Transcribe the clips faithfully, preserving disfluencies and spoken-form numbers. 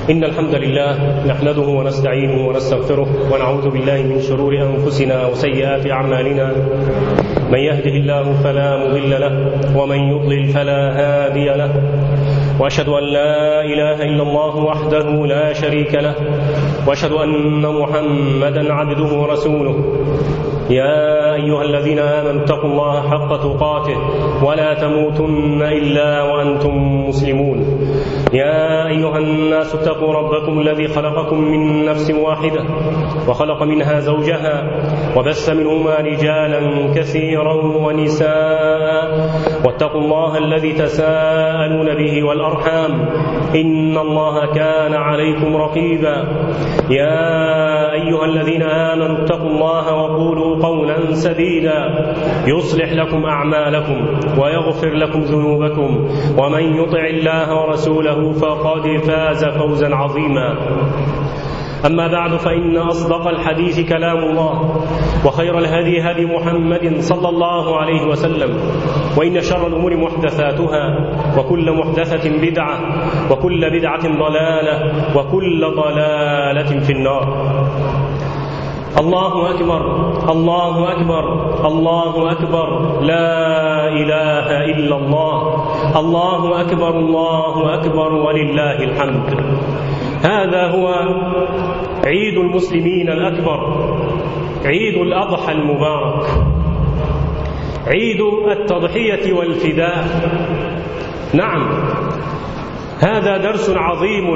إن الحمد لله نحمده ونستعينه ونستغفره ونعوذ بالله من شرور أنفسنا وسيئات أعمالنا. من يهده الله فلا مضل له ومن يضلل فلا هادي له، وأشهد أن لا إله إلا الله وحده لا شريك له، وأشهد أن محمدا عبده ورسوله. يا أيها الذين آمنوا اتقوا الله حق تقاته ولا تموتن إلا وأنتم مسلمون. يا أيها الناس اتقوا ربكم الذي خلقكم من نفس واحدة وخلق منها زوجها وبث منهما رجالا كثيرا ونساء، واتقوا الله الذي تساءلون به والأرحام إن الله كان عليكم رقيبا. يا أيها الذين آمنوا اتقوا الله وقولوا قولا سديدا يصلح لكم أعمالكم ويغفر لكم ذنوبكم، ومن يطع الله ورسوله فقد فاز فوزا عظيما. أما بعد، فإن أصدق الحديث كلام الله، وخير الهدي هدي محمد صلى الله عليه وسلم، وإن شر الأمور محدثاتها، وكل محدثة بدعة، وكل بدعة ضلالة، وكل ضلالة في النار. الله أكبر الله أكبر الله أكبر، لا إله إلا الله، الله أكبر الله أكبر ولله الحمد. هذا هو عيد المسلمين الأكبر، عيد الأضحى المبارك، عيد التضحية والفداء. نعم، هذا درس عظيم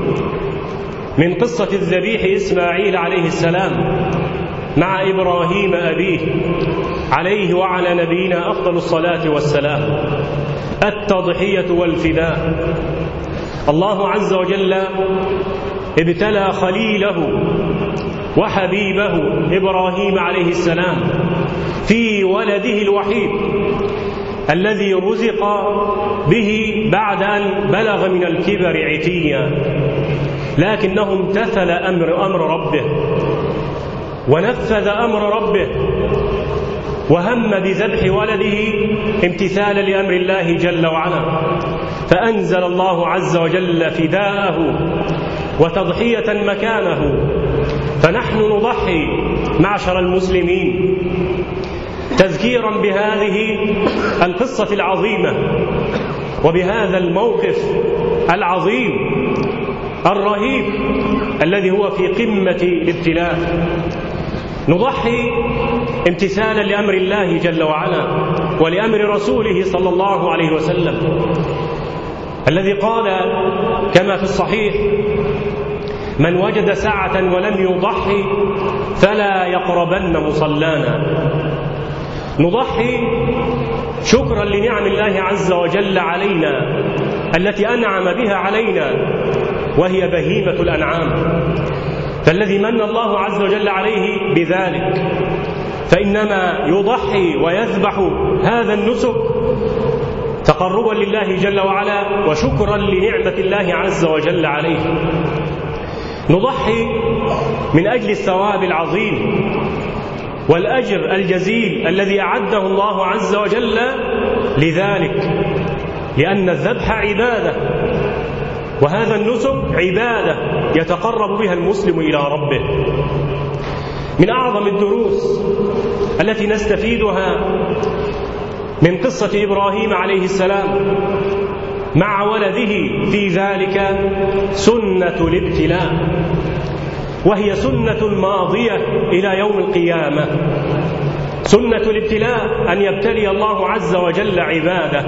من قصة الذبيح إسماعيل عليه السلام مع إبراهيم أبيه عليه وعلى نبينا أفضل الصلاة والسلام. التضحية والفداء. الله عز وجل ابتلى خليله وحبيبه إبراهيم عليه السلام في ولده الوحيد الذي رزق به بعد أن بلغ من الكبر عتيا، لكنه امتثل أمر, أمر ربه ونفذ أمر ربه، وهم بذبح ولده امتثالا لأمر الله جل وعلا، فأنزل الله عز وجل فداءه وتضحية مكانه. فنحن نضحي معشر المسلمين تذكيرا بهذه القصة العظيمة وبهذا الموقف العظيم الرهيب الذي هو في قمة الابتلاء. نضحي امتثالا لأمر الله جل وعلا ولأمر رسوله صلى الله عليه وسلم، الذي قال كما في الصحيح: من وجد سعة ولم يضحي فلا يقربن مصلانا. نضحي شكرا لنعم الله عز وجل علينا التي أنعم بها علينا، وهي بهيمة الأنعام، فالذي من الله عز وجل عليه بذلك فإنما يضحي ويذبح هذا النسك تقربا لله جل وعلا وشكرا لنعمة الله عز وجل عليه. نضحي من أجل الثواب العظيم والأجر الجزيل الذي أعده الله عز وجل لذلك، لأن الذبح عبادة، وهذا النسك عبادة يتقرب بها المسلم إلى ربه. من أعظم الدروس التي نستفيدها من قصة إبراهيم عليه السلام مع ولده في ذلك سنة الابتلاء، وهي سنة ماضية إلى يوم القيامة. سنة الابتلاء أن يبتلي الله عز وجل عباده،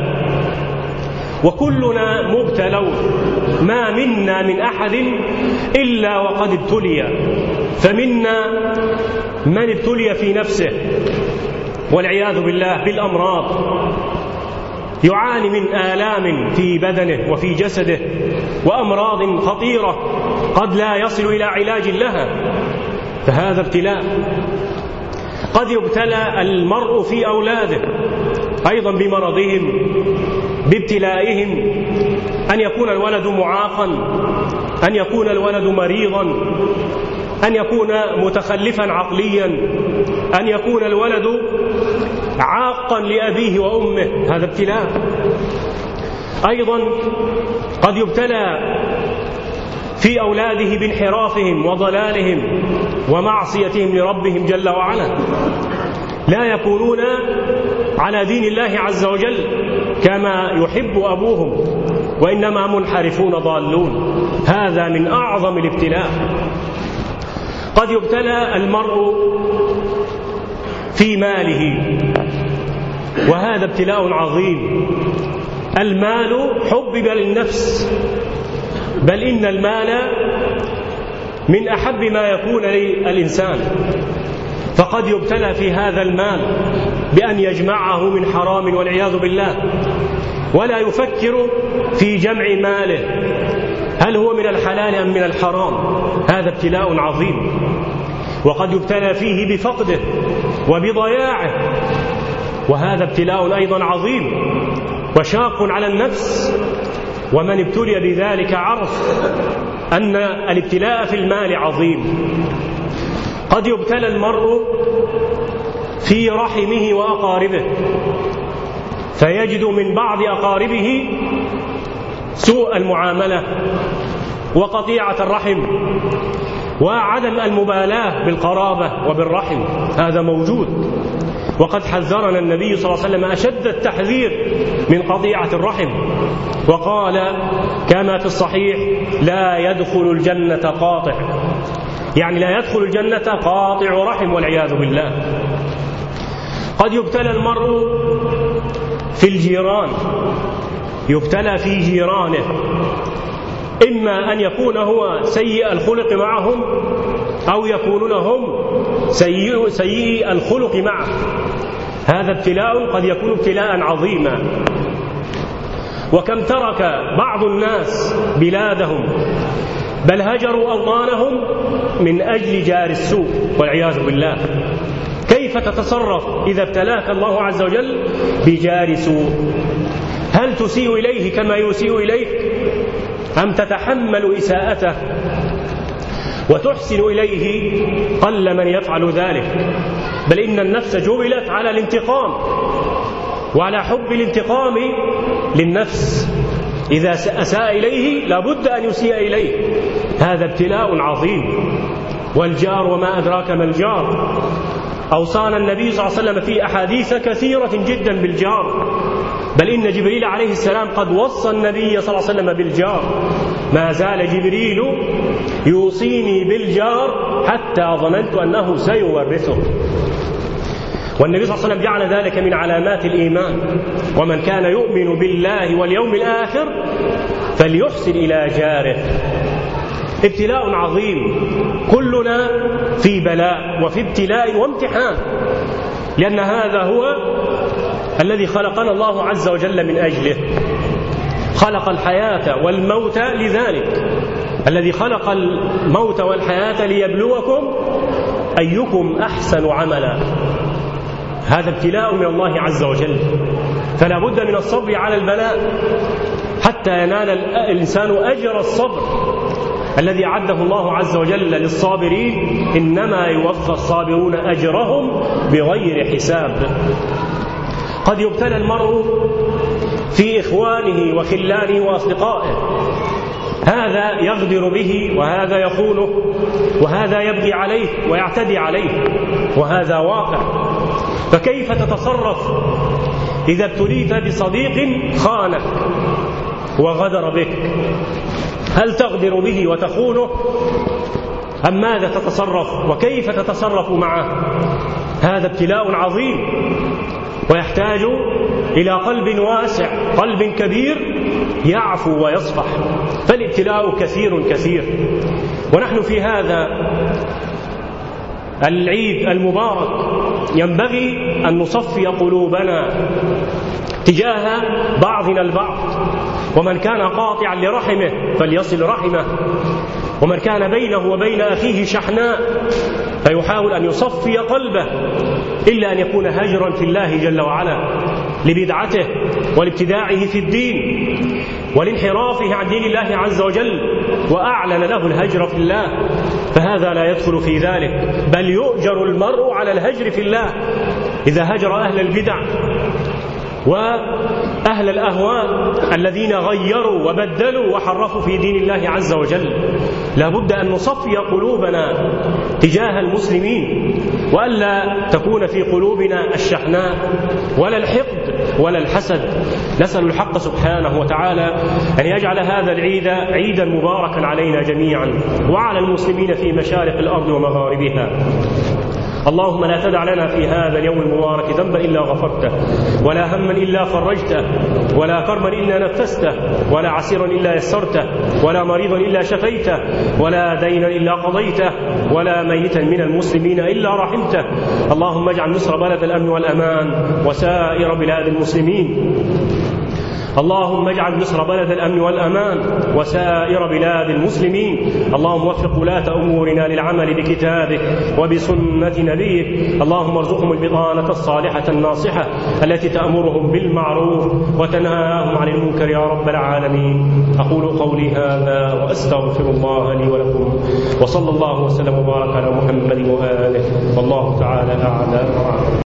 وكلنا مبتلون، ما منا من أحد إلا وقد ابتلي، فمنا من ابتلي في نفسه والعياذ بالله بالأمراض، يعاني من آلام في بدنه وفي جسده وأمراض خطيرة قد لا يصل إلى علاج لها، فهذا ابتلاء. قد يبتلى المرء في أولاده أيضا بمرضهم، بابتلائهم، أن يكون الولد معاقا، أن يكون الولد مريضا، أن يكون متخلفا عقليا، أن يكون الولد عاقا لأبيه وأمه، هذا ابتلاء. أيضا قد يبتلى في أولاده بانحرافهم وضلالهم ومعصيتهم لربهم جل وعلا، لا يكونون على دين الله عز وجل كما يحب أبوهم، وإنما منحرفون ضالون. هذا من أعظم الابتلاء. قد يبتلى المرء في ماله، وهذا ابتلاء عظيم. المال حبب للنفس، بل إن المال من أحب ما يكون للإنسان، فقد يبتلى في هذا المال بأن يجمعه من حرام والعياذ بالله، ولا يفكر في جمع ماله هل هو من الحلال أم من الحرام. هذا ابتلاء عظيم. وقد يبتلى فيه بفقده وبضياعه، وهذا ابتلاء أيضا عظيم وشاق على النفس. ومن ابتلي بذلك عرف أن الابتلاء في المال عظيم. قد يبتلى المرء في رحمه وأقاربه، فيجد من بعض أقاربه سوء المعاملة وقطيعة الرحم وعدم المبالاة بالقرابة وبالرحم، هذا موجود. وقد حذرنا النبي صلى الله عليه وسلم أشد التحذير من قطيعة الرحم، وقال كما في الصحيح: لا يدخل الجنة قاطع، يعني لا يدخل الجنة قاطع رحم والعياذ بالله. قد يبتلى المرء في الجيران، يبتلى في جيرانه، إما أن يكون هو سيء الخلق معهم أو يكونون هم سيء, سيء الخلق معه. هذا ابتلاء قد يكون ابتلاء عظيما. وكم ترك بعض الناس بلادهم بل هجروا أوطانهم من أجل جار السوء والعياذ بالله. كيف تتصرف إذا ابتلاك الله عز وجل بجار سوء؟ هل تسيء إليه كما يسيء إليك، أم تتحمل إساءته وتحسن إليه؟ قل من يفعل ذلك، بل إن النفس جبلت على الانتقام وعلى حب الانتقام للنفس. إذا أساء إليه لابد أن يسيء إليه. هذا ابتلاء عظيم. والجار وما أدراك ما الجار. أوصانا النبي صلى الله عليه وسلم في أحاديث كثيرة جدا بالجار، بل إن جبريل عليه السلام قد وصى النبي صلى الله عليه وسلم بالجار. ما زال جبريل يوصيني بالجار حتى ظننت أنه سيورثه. والنبي صلى الله عليه وسلم جعل ذلك من علامات الإيمان: ومن كان يؤمن بالله واليوم الآخر فليحسن إلى جاره. ابتلاء عظيم. كلنا في بلاء وفي ابتلاء وامتحان، لأن هذا هو الذي خلقنا الله عز وجل من أجله. خلق الحياة والموت لذلك. الذي خلق الموت والحياة ليبلوكم أيكم أحسن عملا. هذا ابتلاء من الله عز وجل، فلا بد من الصبر على البلاء حتى ينال الإنسان أجر الصبر الذي أعده الله عز وجل للصابرين: إنما يوفى الصابرون أجرهم بغير حساب. قد يبتلى المرء في إخوانه وخلانه وأصدقائه، هذا يغدر به وهذا يخونه وهذا يبغي عليه ويعتدي عليه، وهذا واقع. فكيف تتصرف إذا ابتليت بصديق خانك وغدر بك؟ هل تغدر به وتخونه أم ماذا تتصرف؟ وكيف تتصرف معه؟ هذا ابتلاء عظيم ويحتاج إلى قلب واسع، قلب كبير يعفو ويصفح. فالابتلاء كثير كثير. ونحن في هذا العيد المبارك ينبغي أن نصفي قلوبنا تجاه بعضنا البعض. ومن كان قاطعا لرحمه فليصل رحمه، ومن كان بينه وبين أخيه شحناء فيحاول أن يصفي قلبه، إلا أن يكون هجرا في الله جل وعلا لبدعته ولابتداعه في الدين ولانحرافه عن دين الله عز وجل، وأعلن له الهجر في الله، فهذا لا يدخل في ذلك، بل يؤجر المرء على الهجر في الله إذا هجر أهل البدع و أهل الأهواء الذين غيروا وبدلوا وحرفوا في دين الله عز وجل. لا بد أن نصفي قلوبنا تجاه المسلمين، وألا تكون في قلوبنا الشحناء ولا الحقد ولا الحسد. نسأل الحق سبحانه وتعالى أن يجعل هذا العيد عيدا مباركا علينا جميعا وعلى المسلمين في مشارق الأرض ومغاربها. اللهم لا تدع لنا في هذا اليوم المبارك ذنبا إلا غفرته، ولا هما إلا فرجته، ولا كرما إلا نفسته، ولا عسيرا إلا يسرته، ولا مريضا إلا شفيته، ولا دينا إلا قضيته، ولا ميتا من المسلمين إلا رحمته. اللهم اجعل مصر بلد الأمن والأمان وسائر بلاد المسلمين. اللهم اجعل مصر بلد الأمن والأمان وسائر بلاد المسلمين. اللهم وفق ولاة أمورنا للعمل بكتابك وبسنة نبيك. اللهم ارزقهم البطانة الصالحة الناصحة التي تأمرهم بالمعروف وتنهاهم عن المنكر يا رب العالمين. أقول قولي هذا وأستغفر الله لي ولكم، وصلى الله وسلم وبارك على محمد وآله، والله تعالى أعلم.